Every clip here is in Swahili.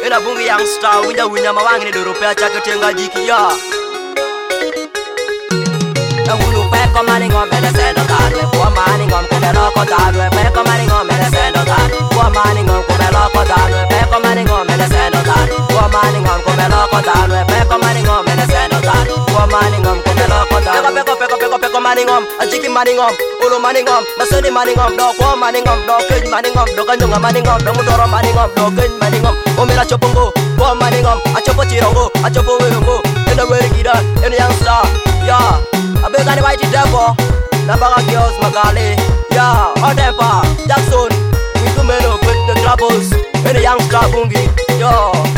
ina bungi yang star winya mawangi ni duru pe chake tenga jikia na hulu pe ko mani ngom ele sendo kadwe kwa mani ngom kudelo ko dadwe pe ko mani ngom ele sendo kadwe kwa mani ngom kudelo ko dadwe pe ko mani ngom ele sendo kadwe kwa mani ngom kudelo ko dadwe pe ko mani ngom ele sendo kadwe kwa mani ngom kudelo ko dadwe pe ko mani ngom ajiki mani ngom ulu mani ngom maseni mani ngom do kwa mani ngom do kej mani ngom do kanyunga mani ngom do mudoro mani ngom do kej mani ngom omira chopongo kwa mani ngom achopo chirongo achopo werongo ena weri gida ena yang star ya abegani white devil nabaga girls magale ya odepa Jackson we come in with the troubles ena yang star bungi yo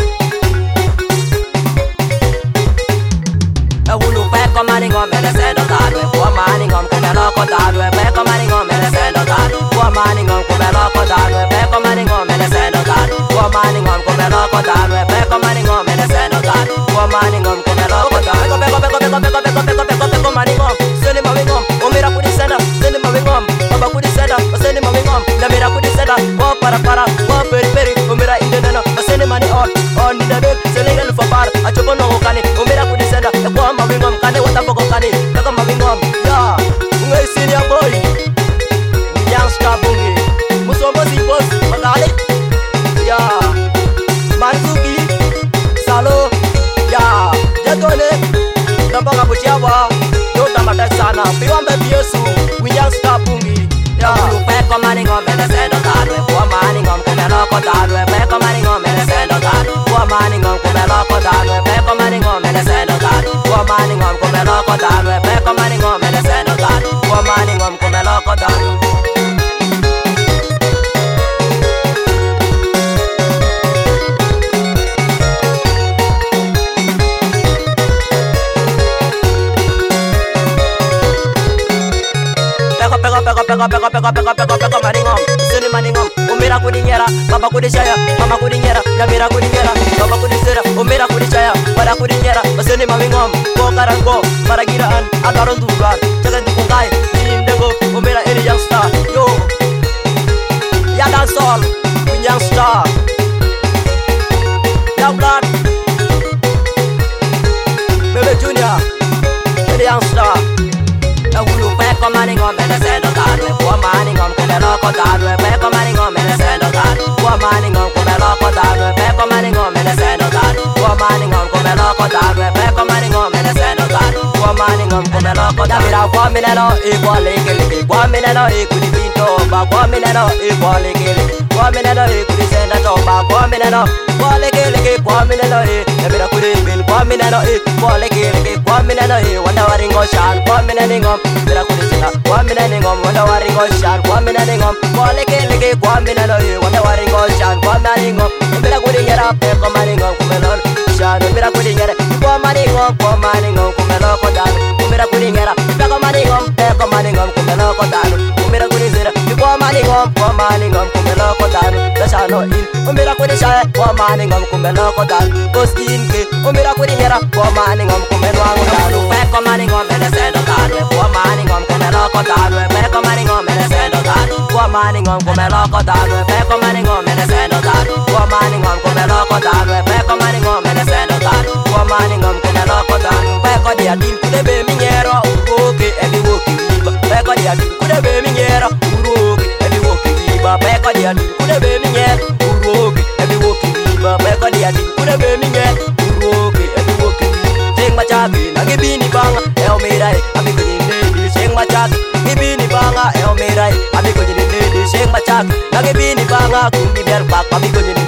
hulu pe ko mani ngom ele sendo kadwe kwa mani ngom kudelo ko dadwe pe ko mani ngom ele sendo kadwe kwa mani ngom kudelo ko dadwe pe ko mani ngom ele sendo kadwe kwa mani ngom kudelo ko dadwe pe ko mani ngom ele sendo kadwe kwa mani ngom kudelo ko dadwe pe ko mani ngom sende mami ngom omira kudi senda sende mami ngom baba kudi senda sende mami ngom na mira kudi senda wa para wa peri omira indena sende mani on the bed sende gal for par achopo no kani omira kudi senda kwa mami ngom kane wata poko kani kaka mami ngom ya ngai senior boy yang star bungi musombo si boss magale ya Mansuki salo ya jadone namba kabutia wa yo tamata sana piwambe biesu yang star bungi ya pe ko mani ngom ele sendo kadwe kwa mani ngom kudelo ko dadwe pe ko mani ngom ele sendo kadwe kwa mani ngom kudelo ko dadwe pe ko mani ngom ele sendo kadwe kwa mani ngom kudelo ko dadwe pe ko mani ngom ele sendo kadwe kwa mani ngom kudelo ko dadwe peko maningom sini maningom umira kudinyera baba kudishaya mama kudinyera nyamira kudinyera baba kudisera umira kudishaya pada kudinyera sini maningom ko karango para giraan adaron dugar jangan dikungai indego umira ini yang star yo ya dancehall yang star yang blood Bebe Junior ini yang star hulu pe ko mani ngom ele sendo kadwe kwa mani ngom kudelo ko dadwe pe ko mani ngom ele sendo kadwe kwa mani ngom kudelo ko dadwe pe ko mani ngom ele sendo kadwe kwa mani ngom kudelo ko dadwe pe ko mani ngom ele sendo kadwe kwa mani ngom kudelo ko dadwe kwa minelo equal kele kwa minelo equal pinto ba kwa minelo equal kele kwa minelo equal senda to ba kwa minelo kwale kele kwa minelo ebira kuri bin kwa minelo equal kele kwa minelo wanda waringo shan kwa minelo ngom bira kuri sina kwa minelo ngom wanda waringo shan kwa minelo ngom kwale kele kwa minelo wanda waringo shan kwa minelo ngom bira kuri ngera pe kwa mani ngom kumelo shan bira kuri ngera kwa mani ngom kumelo ko dan bira kuri ngera pe kwa mani ngom kumelo ko dan bira kuri zira kwa mani ngom kumelo ko dan dasano in bira kuri sha kwa mani ngom kumelo ko dan postin ke bira kuri ngera kwa mani ngom kumelo ko dan pe kwa mani ngom ele sendo kadwe kwa mani ngom kumelo ko dan pe kwa mani ngom ele sendo kadwe kwa mani ngom kumelo ko dan pe kwa mani ngom ele sendo kadwe kwa mani ngom kumelo ko dan pe kwa mani ngom ele sendo kadwe kwa mani ngom kumelo ko dan pe ko dia dim kudebe minyero uroke eli woki wiba pe ko dia dim kudebe minyero uroke eli woki wiba pe ko dia dim kudebe minyero uroke eli woki wiba pe ko dia dim kudebe minyero uroke eli woki wiba sing machagi nagibini banga el mirai amigo ni sing machagi gibini banga el mirai amigo ni sing machagi nagibini banga kungi biar pak amigo ni